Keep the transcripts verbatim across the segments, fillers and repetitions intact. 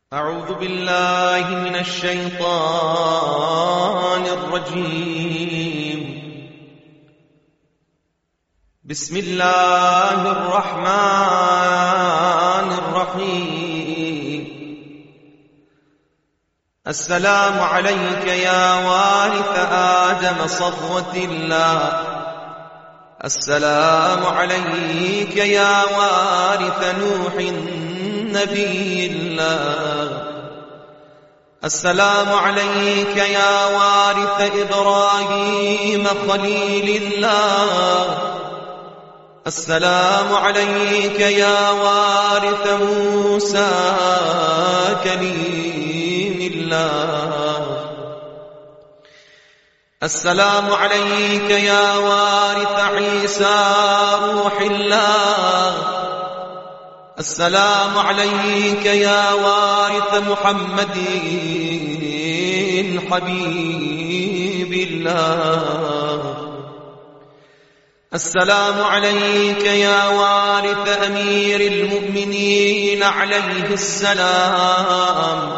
أعوذ بالله من الشيطان الرجيم. بسم الله الرحمن الرحيم. السلام عليك يا وارث آدم صفوة الله، السلام عليك يا وارث نوح نبي الله، السلام عليك يا وارث إبراهيم خليل الله، السلام عليك يا وارث موسى كليم الله، السلام عليك يا وارث عيسى روح الله، السلام عليك يا وارث محمد حبيب الله، السلام عليك يا وارث أمير المؤمنين عليه السلام،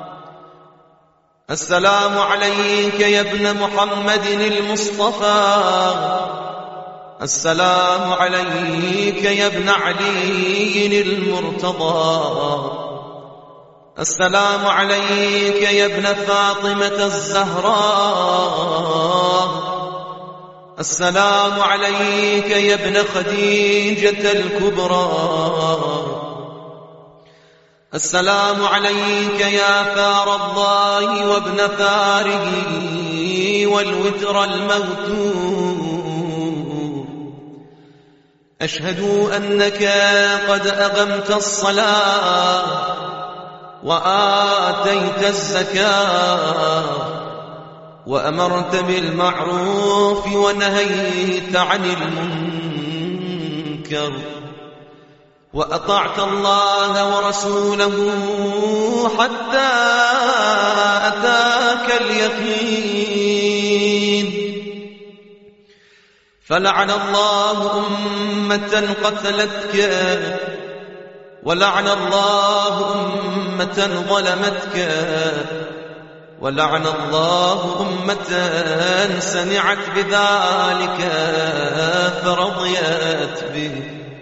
السلام عليك يا ابن محمد المصطفى، السلام عليك يا ابن علي المرتضى، السلام عليك يا ابن فاطمة الزهراء، السلام عليك يا ابن خديجة الكبرى، السلام عليك يا ثار الله وابن ثاره والوتر الموتور. أشهد أنك قد أقمت الصلاة وآتيت الزكاة وأمرت بالمعروف ونهيت عن المنكر وأطعت الله ورسوله حتى أتاك اليقين. فلعن الله أمة قتلتك، ولعن الله أمة ظلمتك، ولعن الله أمة سمعت بذلك فرضيت به.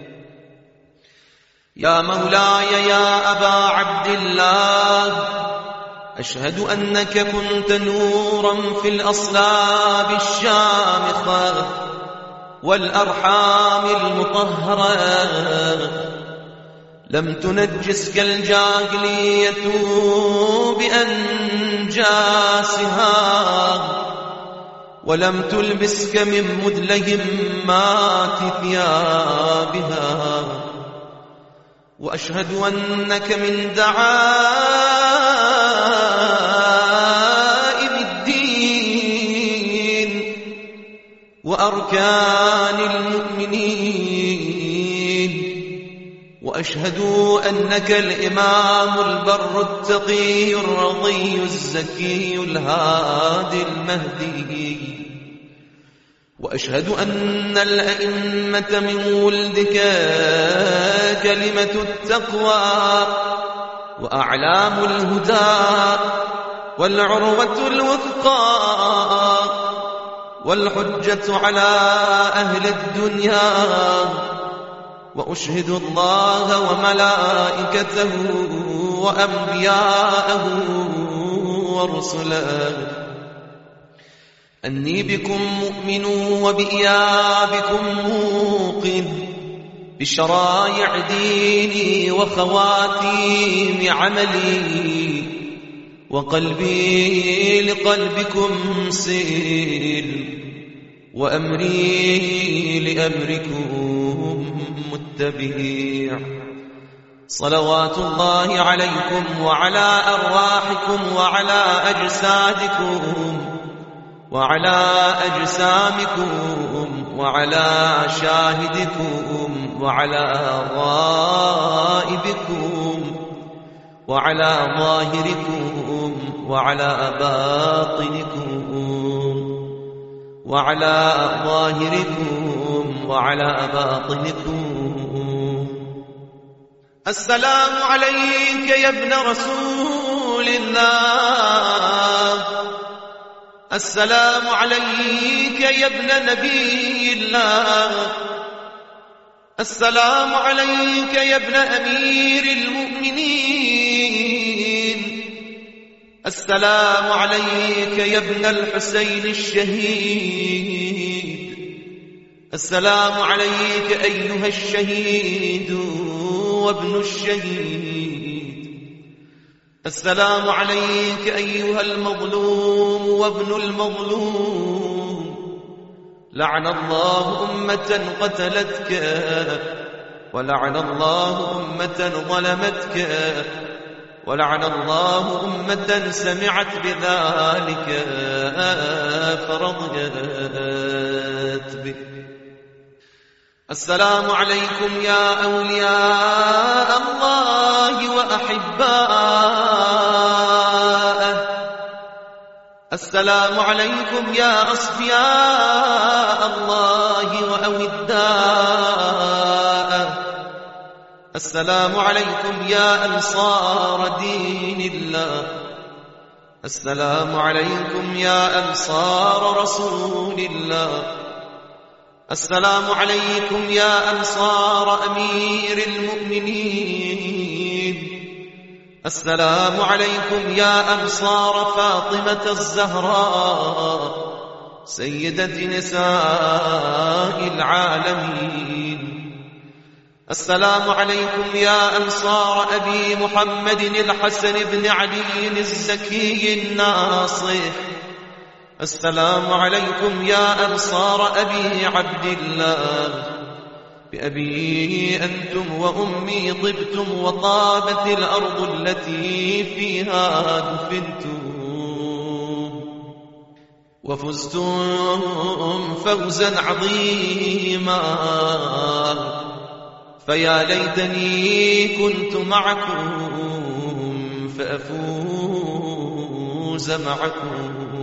يا مولاي يا أبا عبد الله، أشهد أنك كنت نورا في الأصلاب الشامخة والأرحام المطهرة، لم تنجسك الجاهلية بأنجاسها، ولم تلبسك من مدلهمات ثيابها، وأشهد أنك من دعائم الدين وأركان المؤمنين، وأشهد أنك الإمام البر التقي الرضي الزكي الهادي المهدي، وأشهد أن الأئمة من ولدك كلمة التقوى وأعلام الهدى والعروة الوثقى والحجة على أهل الدنيا. وأشهد الله وملائكته وأنبياءه ورسله أني بكم مؤمن وبإيابكم موقن، بشرائع ديني وخواتيم عملي، وقلبي لقلبكم سيل، وأمري لأمركم متبع. صلوات الله عليكم وعلى أرواحكم وعلى أجسادكم وعلى أجسامكم وعلى شاهدكم وعلى غائبكم وعلى ظاهركم وعلى باطنكم وعلى ظاهركم وعلى باطنكم. السلام عليك يا ابن رسول الله، السلام عليك يا ابن نبي الله، السلام عليك يا ابن أمير المؤمنين، السلام عليك يا ابن الحسين الشهيد، السلام عليك أيها الشهيد وابن الشهيد، السلام عليك أيها المظلوم وابن المظلوم. لعن الله أمة قتلتك، ولعن الله أمة ظلمتك، ولعن الله أمة سمعت بذلك فرضيت به. السلام عليكم يا أولياء الله وأحباءه، السلام عليكم يا أصفياء الله وأوداءه، السلام عليكم يا أنصار دين الله، السلام عليكم يا أنصار رسول الله، السلام عليكم يا أنصار أمير المؤمنين، السلام عليكم يا أنصار فاطمة الزهراء سيدة نساء العالمين، السلام عليكم يا أنصار أبي محمد الحسن بن علي الزكي الناصح، السلام عليكم يا أنصار أبي عبد الله، بأبي أنتم وأمي طبتم وطابت الأرض التي فيها دفنتم، وفزتم فوزا عظيما، فيا ليتني كنت معكم فأفوز معكم.